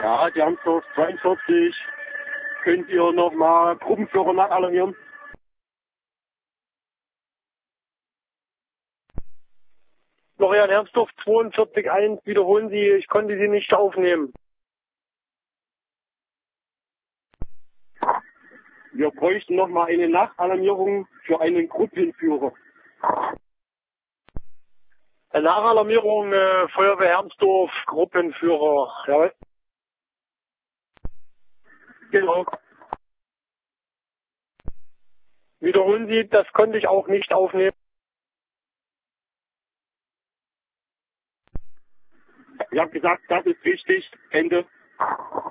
Ja, die Hermsdorf 42. Könnt ihr nochmal Gruppenführer nachalarmieren? Florian Hermsdorf 42.1, wiederholen Sie, ich konnte Sie nicht aufnehmen. Wir bräuchten nochmal eine Nachalarmierung für einen Gruppenführer. Nachalarmierung, Feuerwehr Hermsdorf, Gruppenführer. Ja. Genau. Wiederholen Sie, das konnte ich auch nicht aufnehmen. Ich habe gesagt, das ist wichtig. Ende.